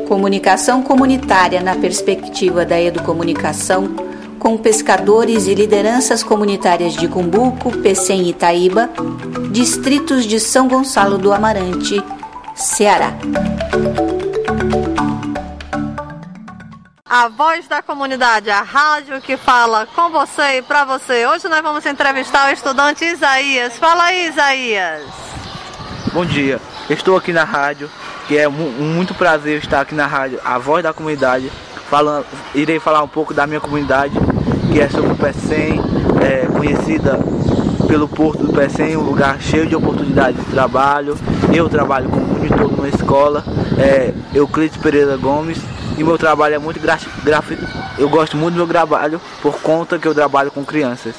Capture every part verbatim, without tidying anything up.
Comunicação comunitária na perspectiva da educomunicação, com pescadores e lideranças comunitárias de Cumbuco, Pecém e Itaíba, distritos de São Gonçalo do Amarante, Ceará. A voz da comunidade, a rádio que fala com você e para você. Hoje nós vamos entrevistar o estudante Isaías. Fala aí, Isaías. Bom dia, estou aqui na rádio, que é um muito prazer estar aqui na rádio, a voz da comunidade. Falando, irei falar um pouco da minha comunidade, que é sobre o Pecém, é, conhecida pelo Porto do Pecém, um lugar cheio de oportunidades de trabalho. Eu trabalho como monitor numa escola, é, Euclides Pereira Gomes, e meu trabalho é muito gráfico. Eu gosto muito do meu trabalho por conta que eu trabalho com crianças.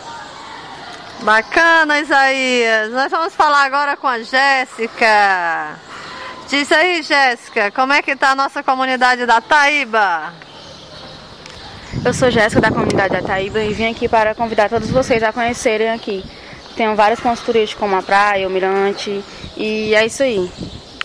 Bacana, Isaías. Nós vamos falar agora com a Jéssica. Diz aí, Jéssica, como é que está a nossa comunidade da Itaíba? Eu sou Jéssica, da comunidade da Itaíba, e vim aqui para convidar todos vocês a conhecerem aqui. Tem vários pontos turísticos como a praia, o mirante, e é isso aí.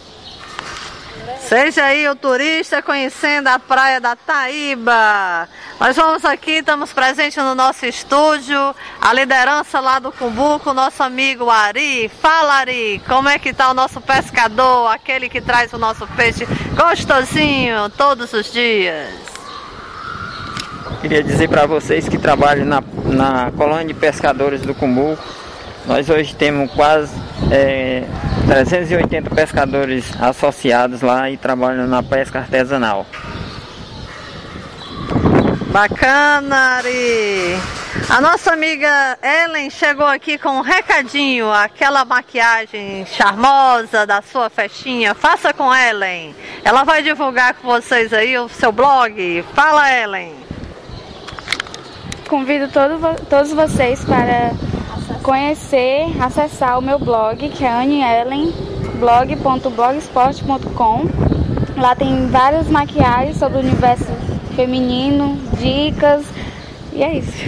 Seja aí o turista conhecendo a praia da Itaíba. Nós vamos aqui, estamos presentes no nosso estúdio, a liderança lá do Cumbuco, nosso amigo Ari. Fala, Ari, como é que está o nosso pescador, aquele que traz o nosso peixe gostosinho todos os dias? Queria dizer para vocês que trabalham na, na colônia de pescadores do Cumbuco. Nós hoje temos quase é, trezentos e oitenta pescadores associados lá e trabalham na pesca artesanal. Bacana, Ari! A nossa amiga Ellen chegou aqui com um recadinho, aquela maquiagem charmosa da sua festinha. Faça com Ellen. Ela vai divulgar com vocês aí o seu blog. Fala, Ellen! Convido todo, todos vocês para conhecer, acessar o meu blog, que é aniellen blog ponto blogspot ponto com. Lá tem várias maquiagens sobre o universo feminino, dicas, e é isso.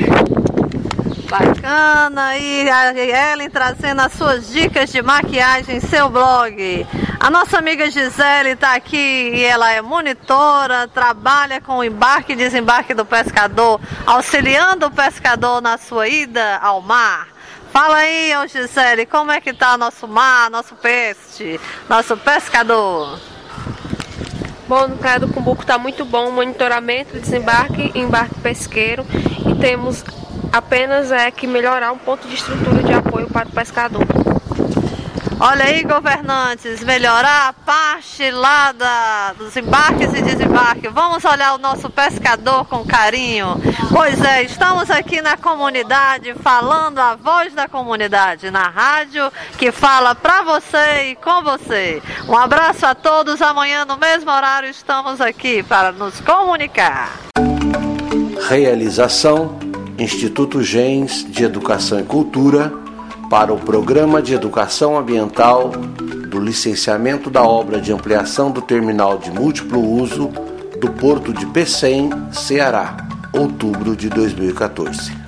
Bacana, e a Ellen trazendo as suas dicas de maquiagem em seu blog. A nossa amiga Gisele está aqui e ela é monitora, trabalha com o embarque e desembarque do pescador, auxiliando o pescador na sua ida ao mar. Fala aí, ô Gisele, como é que está nosso mar, nosso peixe, nosso pescador? Bom, no Praia do Cumbuco está muito bom o monitoramento, desembarque e embarque pesqueiro, e temos apenas é, que melhorar um ponto de estrutura de apoio para o pescador. Olha aí, governantes, melhorar a parte lá da, dos embarques e desembarques. Vamos olhar o nosso pescador com carinho. Pois é, estamos aqui na comunidade, falando a voz da comunidade, na rádio que fala para você e com você. Um abraço a todos, amanhã no mesmo horário estamos aqui para nos comunicar. Realização Instituto Gens de Educação e Cultura, para o Programa de Educação Ambiental do licenciamento da obra de ampliação do terminal de múltiplo uso do Porto de Pecém, Ceará, outubro de dois mil e quatorze.